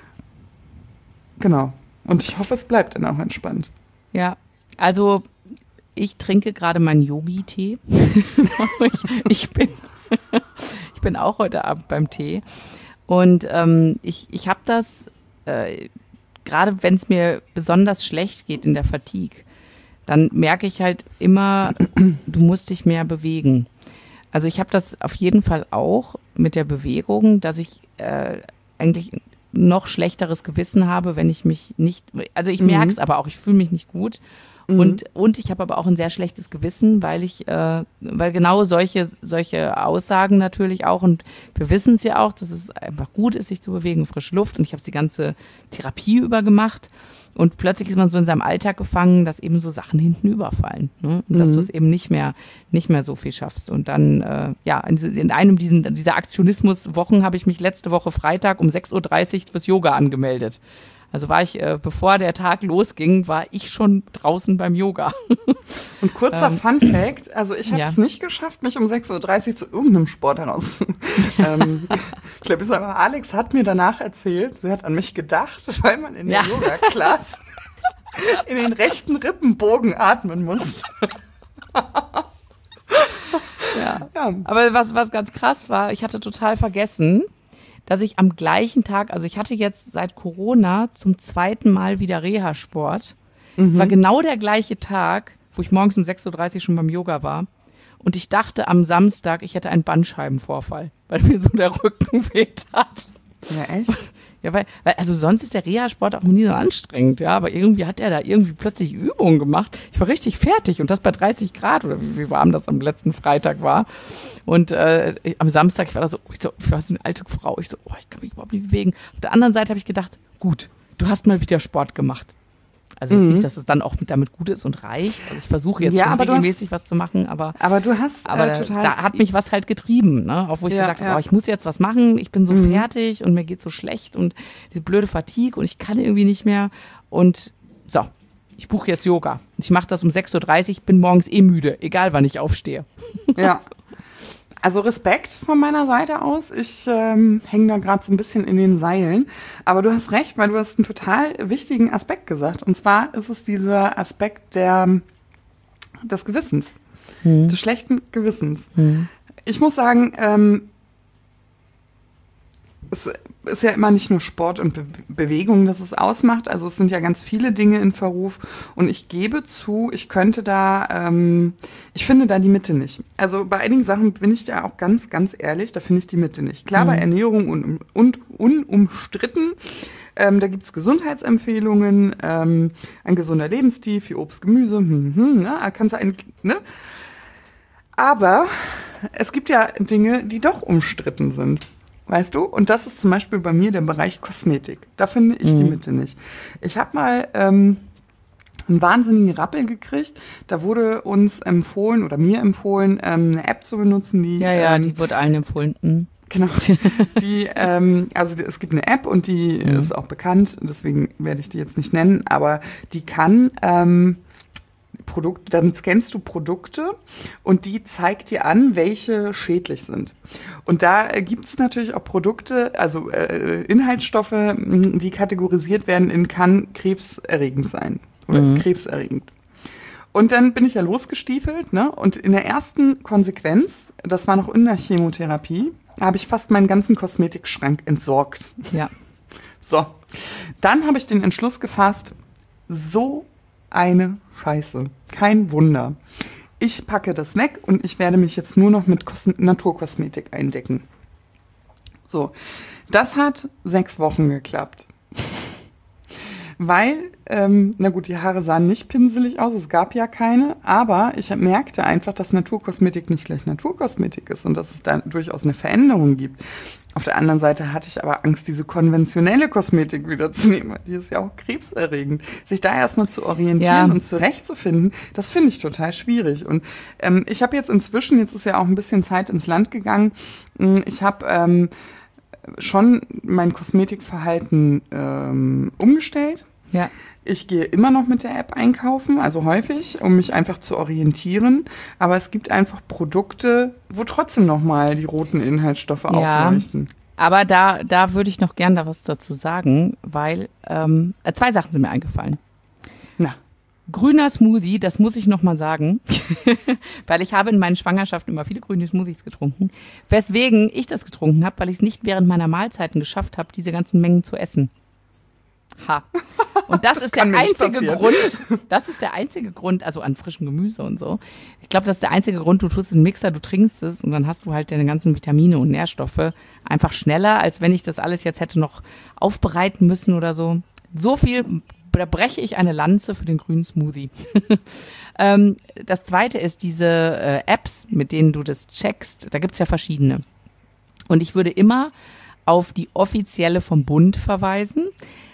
Genau. Und ich hoffe, es bleibt dann auch entspannt. Ja, also ich trinke gerade meinen Yogi-Tee. ich, ich, bin, ich bin auch heute Abend beim Tee. Und ähm, ich, ich habe das, äh, gerade wenn es mir besonders schlecht geht in der Fatigue, dann merke ich halt immer, du musst dich mehr bewegen. Also ich habe das auf jeden Fall auch mit der Bewegung, dass ich äh, eigentlich noch schlechteres Gewissen habe, wenn ich mich nicht, also ich merke es mhm. aber auch, ich fühle mich nicht gut. Und, und ich habe aber auch ein sehr schlechtes Gewissen, weil ich, äh, weil genau solche, solche Aussagen natürlich auch, und wir wissen es ja auch, dass es einfach gut ist, sich zu bewegen, frische Luft. Und ich habe es die ganze Therapie über gemacht. Und plötzlich ist man so in seinem Alltag gefangen, dass eben so Sachen hinten überfallen. Ne? Und dass mhm. du es eben nicht mehr, nicht mehr so viel schaffst. Und dann, äh, ja, in, in einem diesen, dieser Aktionismus-Wochen habe ich mich letzte Woche Freitag um sechs Uhr dreißig fürs Yoga angemeldet. Also war ich, äh, bevor der Tag losging, war ich schon draußen beim Yoga. Und kurzer ähm, Fun Fact, also ich habe es ja. nicht geschafft, mich um sechs Uhr dreißig zu irgendeinem Sport heraus. ähm, ich glaube, ich sage mal, Alex hat mir danach erzählt, sie hat an mich gedacht, weil man in der ja. Yoga-Class in den rechten Rippenbogen atmen muss. ja. ja. Aber was, was ganz krass war, ich hatte total vergessen, dass ich am gleichen Tag, also ich hatte jetzt seit Corona zum zweiten Mal wieder Reha-Sport. Es mhm. war genau der gleiche Tag, wo ich morgens um sechs Uhr dreißig schon beim Yoga war. Und ich dachte am Samstag, ich hätte einen Bandscheibenvorfall, weil mir so der Rücken wehtat. Ja, echt? Ja, weil, weil, also sonst ist der Reha-Sport auch nie so anstrengend, ja, aber irgendwie hat er da irgendwie plötzlich Übungen gemacht. Ich war richtig fertig und das bei dreißig Grad oder wie, wie warm das am letzten Freitag war. Und äh, am Samstag, ich war da so, ich so, ich war so eine alte Frau, ich so, oh, ich kann mich überhaupt nicht bewegen. Auf der anderen Seite habe ich gedacht, gut, du hast mal wieder Sport gemacht. Also mhm. nicht, dass es dann auch mit, damit gut ist und reicht. Also ich versuche jetzt ja, schon regelmäßig hast, was zu machen, aber, aber du hast aber äh, total da hat mich was halt getrieben, ne? Auch wo ich ja, gesagt habe, ja. oh, ich muss jetzt was machen, ich bin so mhm. fertig und mir geht so schlecht und diese blöde Fatigue und ich kann irgendwie nicht mehr. Und so, ich buche jetzt Yoga. Ich mache das um sechs Uhr dreißig, bin morgens eh müde, egal wann ich aufstehe. Ja. Also Respekt von meiner Seite aus. Ich ähm, hänge da gerade so ein bisschen in den Seilen. Aber du hast recht, weil du hast einen total wichtigen Aspekt gesagt. Und zwar ist es dieser Aspekt der, des Gewissens, hm. des schlechten Gewissens. Hm. Ich muss sagen, ähm, es ist ja immer nicht nur Sport und Be- Bewegung, das es ausmacht. Also es sind ja ganz viele Dinge in Verruf. Und ich gebe zu, ich könnte da, ähm, ich finde da die Mitte nicht. Also bei einigen Sachen bin ich da auch ganz, ganz ehrlich, da finde ich die Mitte nicht. Klar, mhm. bei Ernährung und, und unumstritten. Ähm, da gibt es Gesundheitsempfehlungen, ähm, ein gesunder Lebensstil, viel Obst, Gemüse, hm, hm, ne, kannst du ein, ne? Aber es gibt ja Dinge, die doch umstritten sind. Weißt du? Und das ist zum Beispiel bei mir der Bereich Kosmetik. Da finde ich mhm. die Mitte nicht. Ich habe mal ähm, einen wahnsinnigen Rappel gekriegt. Da wurde uns empfohlen oder mir empfohlen, ähm, eine App zu benutzen, die ja ja, ähm, die wurde allen empfohlen. Mhm. Genau. Die ähm, also die, es gibt eine App und die mhm. ist auch bekannt. Deswegen werde ich die jetzt nicht nennen, aber die kann ähm, Produkte, damit scannst du Produkte und die zeigt dir an, welche schädlich sind. Und da äh, gibt es natürlich auch Produkte, also äh, Inhaltsstoffe, die kategorisiert werden in kann krebserregend sein oder mhm. ist krebserregend. Und dann bin ich ja losgestiefelt, ne? Und in der ersten Konsequenz, das war noch in der Chemotherapie, habe ich fast meinen ganzen Kosmetikschrank entsorgt. Ja. So, Dann habe ich den Entschluss gefasst, so eine Scheiße. Kein Wunder. Ich packe das weg und ich werde mich jetzt nur noch mit Kos- Naturkosmetik eindecken. So, das hat sechs Wochen geklappt. Weil, ähm, na gut, die Haare sahen nicht pinselig aus, es gab ja keine, aber ich merkte einfach, dass Naturkosmetik nicht gleich Naturkosmetik ist und dass es da durchaus eine Veränderung gibt. Auf der anderen Seite hatte ich aber Angst, diese konventionelle Kosmetik wiederzunehmen, weil die ist ja auch krebserregend. Sich da erstmal zu orientieren ja. und zurechtzufinden, das finde ich total schwierig. Und ähm, ich habe jetzt inzwischen, jetzt ist ja auch ein bisschen Zeit ins Land gegangen, ich habe ähm, schon mein Kosmetikverhalten ähm, umgestellt. Ja. Ich gehe immer noch mit der App einkaufen, also häufig, um mich einfach zu orientieren. Aber es gibt einfach Produkte, wo trotzdem nochmal die roten Inhaltsstoffe ja, aufleuchten. Aber da, da würde ich noch gern da was dazu sagen, weil ähm, zwei Sachen sind mir eingefallen. Na. Grüner Smoothie, das muss ich noch mal sagen, weil ich habe in meinen Schwangerschaften immer viele grüne Smoothies getrunken, weswegen ich das getrunken habe, weil ich es nicht während meiner Mahlzeiten geschafft habe, diese ganzen Mengen zu essen. Ha. Und das, das ist der einzige Grund, das ist der einzige Grund, also an frischem Gemüse und so. Ich glaube, das ist der einzige Grund, du tust einen Mixer, du trinkst es und dann hast du halt deine ganzen Vitamine und Nährstoffe einfach schneller, als wenn ich das alles jetzt hätte noch aufbereiten müssen oder so. So viel, da breche ich eine Lanze für den grünen Smoothie. ähm, das zweite ist diese äh, Apps, mit denen du das checkst, da gibt es ja verschiedene. Und ich würde immer auf die offizielle vom Bund verweisen,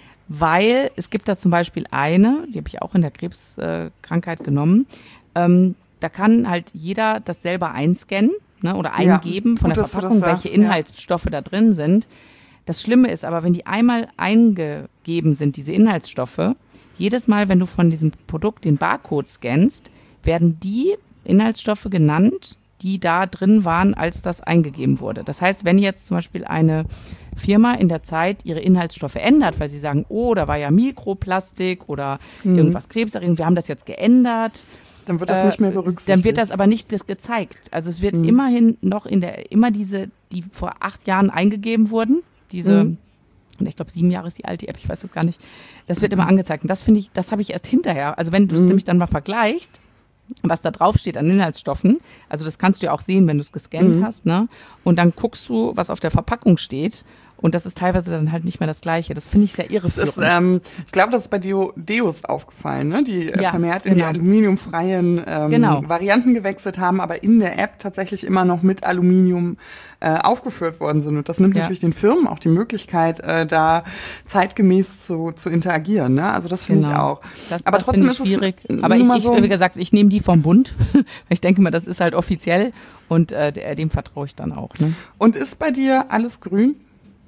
weil es gibt da zum Beispiel eine, die habe ich auch in der Krebskrankheit äh, genommen, ähm, da kann halt jeder das selber einscannen, ne, oder eingeben ja, von gut, der Verpackung, welche Inhaltsstoffe ja. da drin sind. Das Schlimme ist aber, wenn die einmal eingegeben sind, diese Inhaltsstoffe, jedes Mal, wenn du von diesem Produkt den Barcode scannst, werden die Inhaltsstoffe genannt, die da drin waren, als das eingegeben wurde. Das heißt, wenn jetzt zum Beispiel eine Firma in der Zeit ihre Inhaltsstoffe ändert, weil sie sagen, oh, da war ja Mikroplastik oder mhm. irgendwas krebserregend, wir haben das jetzt geändert. Dann wird das äh, nicht mehr berücksichtigt. Dann wird das aber nicht gezeigt. Also es wird mhm. immerhin noch in der, immer diese, die vor acht Jahren eingegeben wurden, diese, mhm. und ich glaube sieben Jahre ist die alte App, ich weiß das gar nicht, das wird immer angezeigt. Und das finde ich, das habe ich erst hinterher. Also wenn du es mhm. nämlich dann mal vergleichst, was da drauf steht an Inhaltsstoffen, also das kannst du ja auch sehen, wenn du es gescannt mhm. hast, ne? Und dann guckst du, was auf der Verpackung steht. Und das ist teilweise dann halt nicht mehr das Gleiche. Das finde ich sehr irreführend. Das ist, ähm, ich glaube, das ist bei Deo, Deos aufgefallen, ne? Die äh, ja, vermehrt genau. in die aluminiumfreien ähm, genau. Varianten gewechselt haben, aber in der App tatsächlich immer noch mit Aluminium äh, aufgeführt worden sind. Und das nimmt ja. natürlich den Firmen auch die Möglichkeit, äh, da zeitgemäß zu, zu interagieren. Ne? Also das finde genau. ich auch. Das, aber das trotzdem ich ist schwierig. es aber ich, ich, so wie gesagt, ich nehme die vom Bund. Ich denke mal, das ist halt offiziell und äh, dem vertraue ich dann auch. Ne? Und ist bei dir alles grün?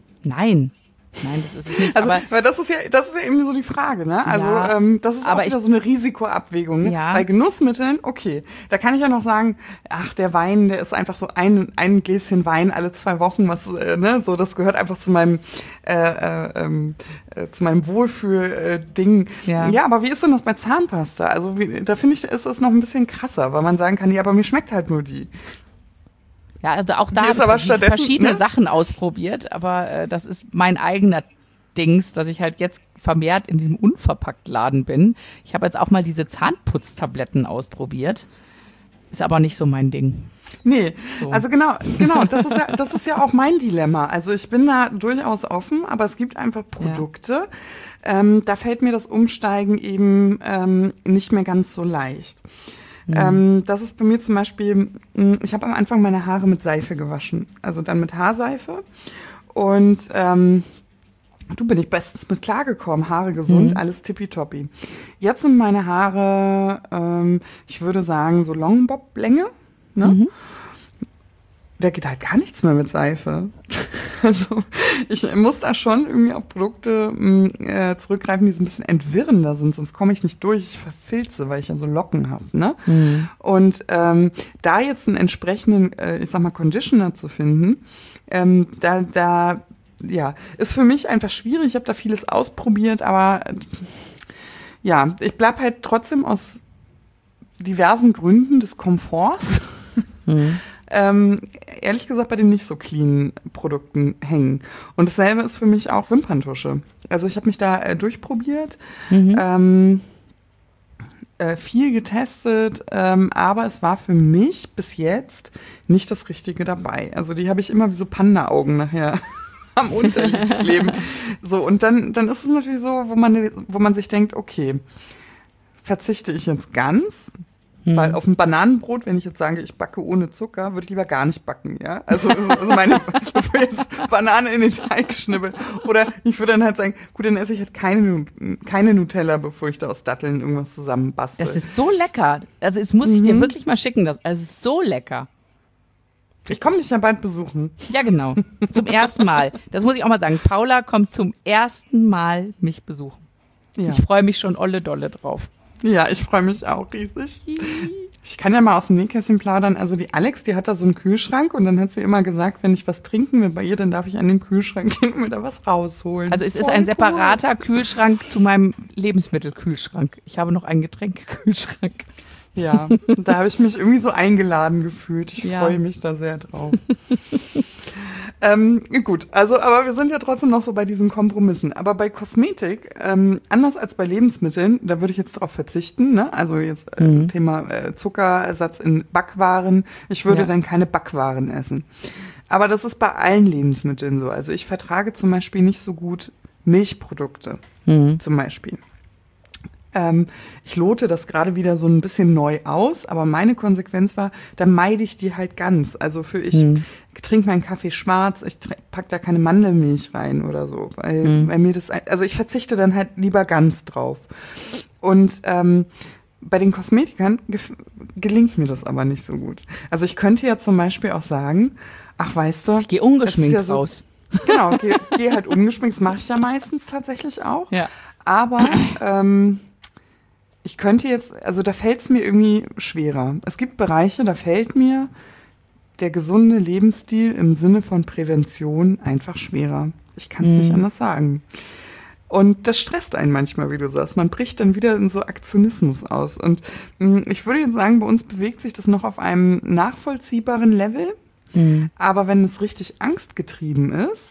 Nein. Nein, das ist es nicht. Also, aber weil das ist ja, das ist ja eben so die Frage, ne? Also, ja, ähm, das ist auch wieder ich, so eine Risikoabwägung. Ne? Ja. Bei Genussmitteln, okay, da kann ich ja noch sagen, ach, der Wein, der ist einfach so ein, ein Gläschen Wein alle zwei Wochen, was, äh, ne, so, das gehört einfach zu meinem, äh, äh, äh, zu meinem Wohlfühl-Ding. Ja. ja, aber wie ist denn das bei Zahnpasta? Also, wie, da finde ich, ist es noch ein bisschen krasser, weil man sagen kann, ja, aber mir schmeckt halt nur die. Ja, also auch da habe ich verschiedene ne? Sachen ausprobiert, aber äh, das ist mein eigener Dings, dass ich halt jetzt vermehrt in diesem Unverpackt-Laden bin. Ich habe jetzt auch mal diese Zahnputztabletten ausprobiert. Ist aber nicht so mein Ding. Nee, so. also genau, genau, das ist ja, das ist ja auch mein Dilemma. Also ich bin da durchaus offen, aber es gibt einfach Produkte, ja. ähm, da fällt mir das Umsteigen eben ähm, nicht mehr ganz so leicht. Mhm. Ähm, das ist bei mir zum Beispiel, ich habe am Anfang meine Haare mit Seife gewaschen, also dann mit Haarseife und ähm, du bin ich bestens mit klargekommen, Haare gesund, mhm. alles tippitoppi. Jetzt sind meine Haare, ähm, ich würde sagen, so Longbob-Länge, ne? Mhm. Da geht halt gar nichts mehr mit Seife. Also ich muss da schon irgendwie auf Produkte äh, zurückgreifen, die so ein bisschen entwirrender sind, sonst komme ich nicht durch. Ich verfilze, weil ich ja so Locken habe. Ne? Mhm. Und ähm, da jetzt einen entsprechenden, äh, ich sag mal, Conditioner zu finden, ähm, da, da ja, ist für mich einfach schwierig. Ich habe da vieles ausprobiert, aber äh, ja, ich bleib halt trotzdem aus diversen Gründen des Komforts. Mhm. Ähm, ehrlich gesagt bei den nicht so clean Produkten hängen. Und dasselbe ist für mich auch Wimperntusche. Also ich habe mich da äh, durchprobiert, mhm. ähm, äh, viel getestet, ähm, aber es war für mich bis jetzt nicht das Richtige dabei. Also die habe ich immer wie so Panda-Augen nachher am Unterlid kleben. So, und dann, dann ist es natürlich so, wo man, wo man sich denkt, okay, verzichte ich jetzt ganz, hm. weil auf ein Bananenbrot, wenn ich jetzt sage, ich backe ohne Zucker, würde ich lieber gar nicht backen, ja. Also, also meine, ich würde jetzt Banane in den Teig schnibbeln. Oder ich würde dann halt sagen, gut, dann esse ich halt keine, keine Nutella, bevor ich da aus Datteln irgendwas zusammenbastel. Das ist so lecker. Also, das muss ich mhm. dir wirklich mal schicken. Das, also, es ist so lecker. Ich komme dich ja bald besuchen. Ja, genau. Zum ersten Mal. Das muss ich auch mal sagen. Paula kommt zum ersten Mal mich besuchen. Ja. Ich freue mich schon olle dolle drauf. Ja, ich freue mich auch riesig. Ich kann ja mal aus dem Nähkästchen plaudern. Also die Alex, die hat da so einen Kühlschrank und dann hat sie immer gesagt, wenn ich was trinken will bei ihr, dann darf ich an den Kühlschrank gehen und mir da was rausholen. Also es ist ein separater cool. Kühlschrank zu meinem Lebensmittelkühlschrank. Ich habe noch einen Getränkekühlschrank. Ja, da habe ich mich irgendwie so eingeladen gefühlt. Ich ja. freue mich da sehr drauf. ähm, gut, also, aber wir sind ja trotzdem noch so bei diesen Kompromissen. Aber bei Kosmetik, ähm, anders als bei Lebensmitteln, da würde ich jetzt drauf verzichten, ne? Also jetzt äh, mhm. Thema äh, Zuckerersatz in Backwaren. Ich würde ja. dann keine Backwaren essen. Aber das ist bei allen Lebensmitteln so. Also ich vertrage zum Beispiel nicht so gut Milchprodukte, mhm. zum Beispiel. Ähm, ich lote das gerade wieder so ein bisschen neu aus, aber meine Konsequenz war, da meide ich die halt ganz. Also für ich hm. trinke meinen Kaffee schwarz, ich packe da keine Mandelmilch rein oder so, weil, hm. weil mir das, also ich verzichte dann halt lieber ganz drauf. Und ähm, bei den Kosmetikern ge- gelingt mir das aber nicht so gut. Also ich könnte ja zum Beispiel auch sagen, ach weißt du, ich gehe ungeschminkt ja so, raus. Genau, gehe geh halt ungeschminkt, das mache ich ja meistens tatsächlich auch. Ja. Aber ähm, ich könnte jetzt, also da fällt es mir irgendwie schwerer. Es gibt Bereiche, da fällt mir der gesunde Lebensstil im Sinne von Prävention einfach schwerer. Ich kann es mhm. nicht anders sagen. Und das stresst einen manchmal, wie du sagst. Man bricht dann wieder in so Aktionismus aus. Und mh, ich würde jetzt sagen, bei uns bewegt sich das noch auf einem nachvollziehbaren Level. Mhm. Aber wenn es richtig angstgetrieben ist,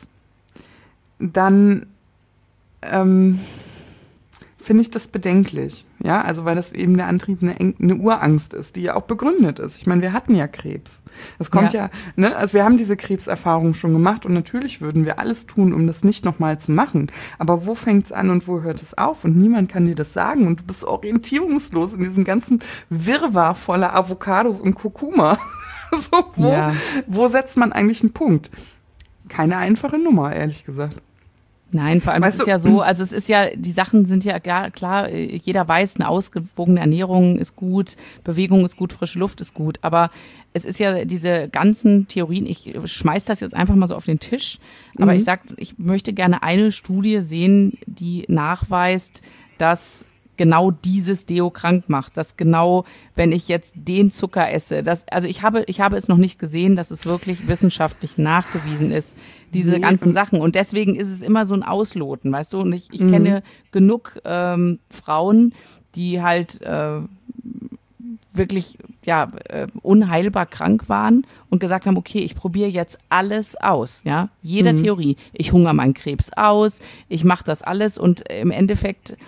dann ähm, finde ich das bedenklich. Ja, also weil das eben der Antrieb eine, eine Urangst ist, die ja auch begründet ist. Ich meine, wir hatten ja Krebs. Das kommt ja, ja ne, also wir haben diese Krebserfahrung schon gemacht und natürlich würden wir alles tun, um das nicht nochmal zu machen. Aber wo fängt es an und wo hört es auf? Und niemand kann dir das sagen und du bist orientierungslos in diesem ganzen Wirrwarr voller Avocados und Kurkuma. So, wo, ja. wo setzt man eigentlich einen Punkt? Keine einfache Nummer, ehrlich gesagt. Nein, vor allem weißt es ist du, ja so, also es ist ja, die Sachen sind ja gar, klar, jeder weiß, eine ausgewogene Ernährung ist gut, Bewegung ist gut, frische Luft ist gut, aber es ist ja diese ganzen Theorien, ich schmeiß das jetzt einfach mal so auf den Tisch, aber mhm. ich sag, ich möchte gerne eine Studie sehen, die nachweist, dass genau dieses Deo krank macht, dass genau, wenn ich jetzt den Zucker esse, das, also ich habe, ich habe es noch nicht gesehen, dass es wirklich wissenschaftlich nachgewiesen ist, diese nee. ganzen Sachen. Und deswegen ist es immer so ein Ausloten, weißt du? Und ich, ich mhm. kenne genug ähm, Frauen, die halt äh, wirklich ja äh, unheilbar krank waren und gesagt haben, okay, ich probiere jetzt alles aus, ja, jede mhm. Theorie. Ich hungere meinen Krebs aus, ich mache das alles und im Endeffekt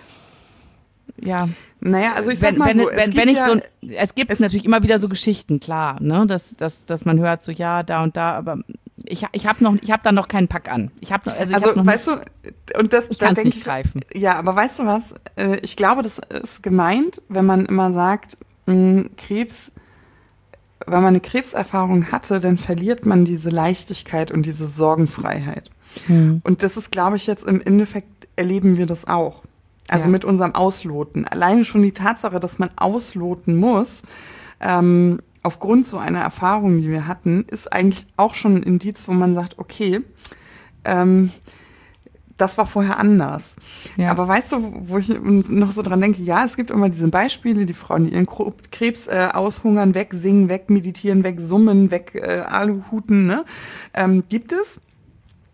ja, naja, also ich sag wenn, mal wenn, so, wenn, es wenn gibt ich ja, so, es gibt es natürlich immer wieder so Geschichten, klar, ne, dass, dass, dass man hört so, ja, da und da, aber ich, ich habe noch, ich habe da noch keinen Pack an. Ich habe, also, ich also hab noch weißt nicht, du, und das, ich da kann es denke nicht ich, greifen. Ja, aber weißt du was? Ich glaube, das ist gemeint, wenn man immer sagt, mh, Krebs, wenn man eine Krebserfahrung hatte, dann verliert man diese Leichtigkeit und diese Sorgenfreiheit. Hm. Und das ist, glaube ich, jetzt im Endeffekt erleben wir das auch. Also ja. mit unserem Ausloten. Alleine schon die Tatsache, dass man ausloten muss, ähm, aufgrund so einer Erfahrung, die wir hatten, ist eigentlich auch schon ein Indiz, wo man sagt, okay, ähm, das war vorher anders. Ja. Aber weißt du, wo ich noch so dran denke, ja, es gibt immer diese Beispiele, die Frauen, die ihren Krebs äh, aushungern, wegsingen, wegmeditieren, wegsummen, weg äh, Aluhuten, ne? Ähm, gibt es.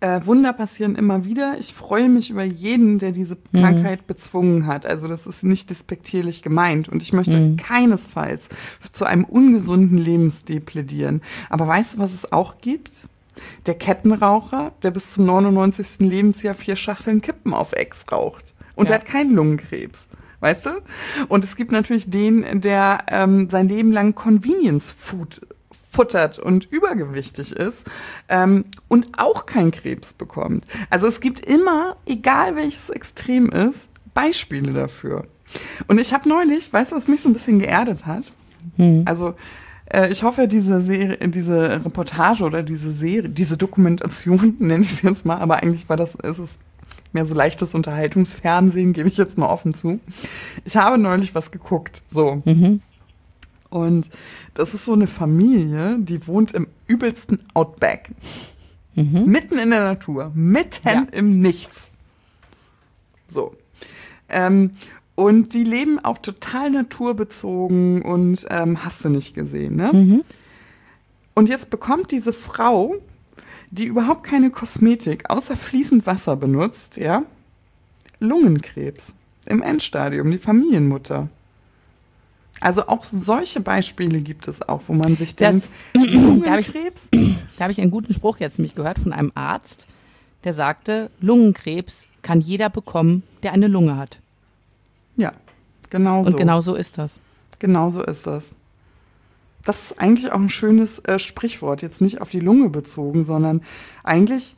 Äh, Wunder passieren immer wieder. Ich freue mich über jeden, der diese Krankheit mhm. bezwungen hat. Also das ist nicht despektierlich gemeint. Und ich möchte mhm. keinesfalls zu einem ungesunden Lebensstil plädieren. Aber weißt du, was es auch gibt? Der Kettenraucher, der bis zum neunundneunzigsten Lebensjahr vier Schachteln Kippen auf Ex raucht. Und ja. der hat keinen Lungenkrebs. Weißt du? Und es gibt natürlich den, der ähm, sein Leben lang Convenience-Food futtert und übergewichtig ist ähm, und auch keinen Krebs bekommt. Also es gibt immer, egal welches Extrem ist, Beispiele dafür. Und ich habe neulich, weißt du, was mich so ein bisschen geerdet hat? Hm. Also äh, ich hoffe, diese Serie, diese Reportage oder diese Serie, diese Dokumentation, nenne ich es jetzt mal, aber eigentlich war das, ist es mehr so leichtes Unterhaltungsfernsehen, gebe ich jetzt mal offen zu. Ich habe neulich was geguckt, so. Mhm. Und das ist so eine Familie, die wohnt im übelsten Outback. Mhm. Mitten in der Natur, mitten ja. im Nichts. So. Ähm, und die leben auch total naturbezogen und ähm, hast du nicht gesehen, ne? Mhm. Und jetzt bekommt diese Frau, die überhaupt keine Kosmetik außer fließend Wasser benutzt, ja, Lungenkrebs im Endstadium, die Familienmutter. Also auch solche Beispiele gibt es auch, wo man sich denkt, das, Lungenkrebs? Da habe ich, da hab ich einen guten Spruch jetzt nämlich gehört von einem Arzt, der sagte, Lungenkrebs kann jeder bekommen, der eine Lunge hat. Ja, genau so. Und genau so ist das. Genau so ist das. Das ist eigentlich auch ein schönes äh, Sprichwort, jetzt nicht auf die Lunge bezogen, sondern eigentlich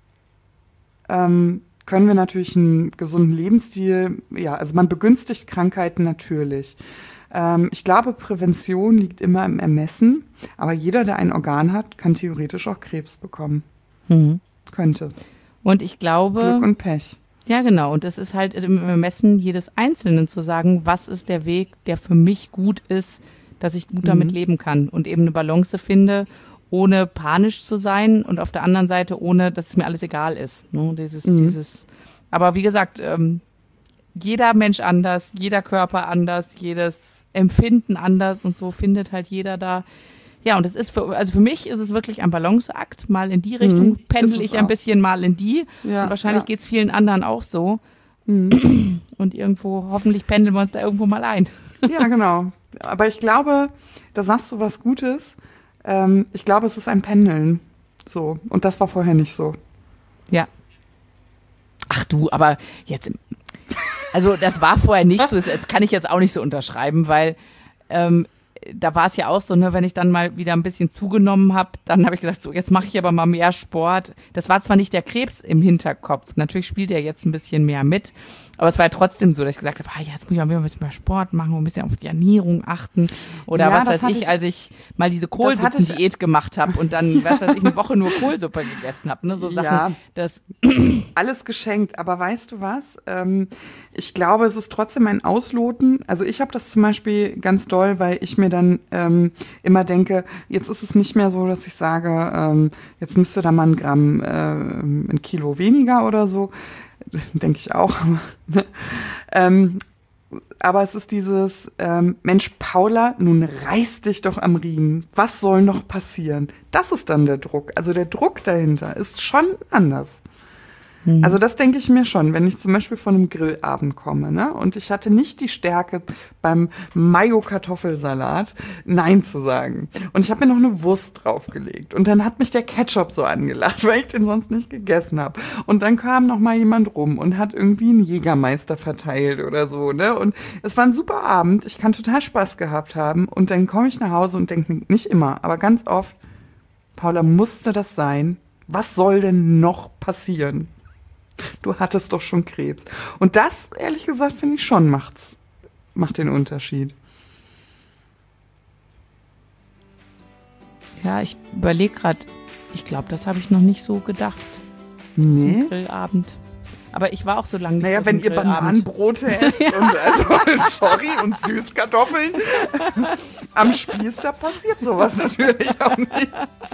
ähm, können wir natürlich einen gesunden Lebensstil, ja, also man begünstigt Krankheiten natürlich. Ähm, ich glaube, Prävention liegt immer im Ermessen, aber jeder, der ein Organ hat, kann theoretisch auch Krebs bekommen. Mhm. Könnte. Und ich glaube... Glück und Pech. Ja, genau. Und es ist halt im Ermessen jedes Einzelnen zu sagen, was ist der Weg, der für mich gut ist, dass ich gut damit mhm. leben kann und eben eine Balance finde, ohne panisch zu sein und auf der anderen Seite ohne, dass es mir alles egal ist. Ne? Dieses, mhm. dieses, aber wie gesagt, ähm, jeder Mensch anders, jeder Körper anders, jedes Empfinden anders und so findet halt jeder da. Ja, und es ist für, also für mich ist es wirklich ein Balanceakt. Mal in die Richtung mhm. pendel ich ein auch. bisschen, mal in die. Ja, und wahrscheinlich ja. geht es vielen anderen auch so. Mhm. Und irgendwo, hoffentlich pendeln wir uns da irgendwo mal ein. Ja, genau. Aber ich glaube, da sagst du was Gutes. Ähm, ich glaube, es ist ein Pendeln. So. Und das war vorher nicht so. Ja. Ach du, aber jetzt, also das war vorher nicht so. Das kann ich jetzt auch nicht so unterschreiben, weil ähm, da war es ja auch so, ne, wenn ich dann mal wieder ein bisschen zugenommen habe, dann habe ich gesagt, so jetzt mache ich aber mal mehr Sport. Das war zwar nicht der Krebs im Hinterkopf, natürlich spielt er jetzt ein bisschen mehr mit, aber es war ja trotzdem so, dass ich gesagt habe, ah, jetzt muss ich mal ein bisschen mehr Sport machen und ein bisschen auf die Ernährung achten oder ja, was weiß ich, ich, als ich mal diese Kohlsuppendiät gemacht habe und dann, was weiß ich, eine Woche nur Kohlsuppe gegessen habe, ne, so Sachen. Ja, das alles geschenkt, aber weißt du was? Ähm, ich glaube, es ist trotzdem ein Ausloten. Also ich habe das zum Beispiel ganz doll, weil ich mir dann ähm, immer denke, jetzt ist es nicht mehr so, dass ich sage, ähm, jetzt müsste da mal ein Gramm, äh, ein Kilo weniger oder so. Denke ich auch. ähm, aber es ist dieses, ähm, Mensch, Paula, nun reiß dich doch am Riemen. Was soll noch passieren? Das ist dann der Druck. Also der Druck dahinter ist schon anders. Mhm. Also das denke ich mir schon, wenn ich zum Beispiel von einem Grillabend komme, ne? Und ich hatte nicht die Stärke, beim Mayo-Kartoffelsalat Nein zu sagen. Und ich habe mir noch eine Wurst draufgelegt. Und dann hat mich der Ketchup so angelacht, weil ich den sonst nicht gegessen habe. Und dann kam noch mal jemand rum und hat irgendwie einen Jägermeister verteilt oder so, ne? Und es war ein super Abend. Ich kann total Spaß gehabt haben. Und dann komme ich nach Hause und denke mir, nicht immer, aber ganz oft, Paula, musste das sein? Was soll denn noch passieren? Du hattest doch schon Krebs. Und das, ehrlich gesagt, finde ich schon, macht's, macht den Unterschied. Ja, ich überlege gerade, ich glaube, das habe ich noch nicht so gedacht. Nee. So Grillabend. Aber ich war auch so lange nicht Naja, wenn ihr Bananenbrote esst ja. und also, sorry, und Süßkartoffeln am Spieß, da passiert sowas natürlich auch nicht.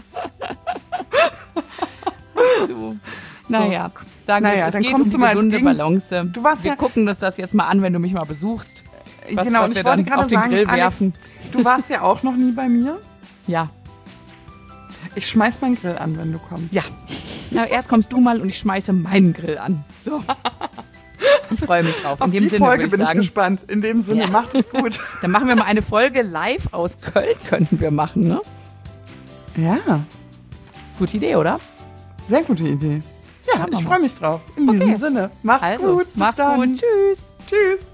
So. Naja, sagen naja, wir, es dann geht kommst um du die gesunde gegen, Balance. Du warst wir ja, gucken uns das jetzt mal an, wenn du mich mal besuchst. Was, genau, was und wir ich wollte dann auf gerade den sagen, Grill Alex, werfen. Du warst ja auch noch nie bei mir. Ja. Ich schmeiß meinen Grill an, wenn du kommst. Ja. Na, erst kommst du mal und ich schmeiße meinen Grill an. So. Ich freue mich drauf. In Auf dem die Sinne Folge würde ich bin sagen, ich gespannt. In dem Sinne, Ja. macht es gut. dann machen wir mal eine Folge live aus Köln, könnten wir machen, ne? Ja, Gute Idee, oder? sehr gute Idee. Ja, Schauen wir ich mal. freue mich drauf. In diesem Okay. Sinne, macht's Also, gut. Bis macht's dann. gut. Tschüss. Tschüss.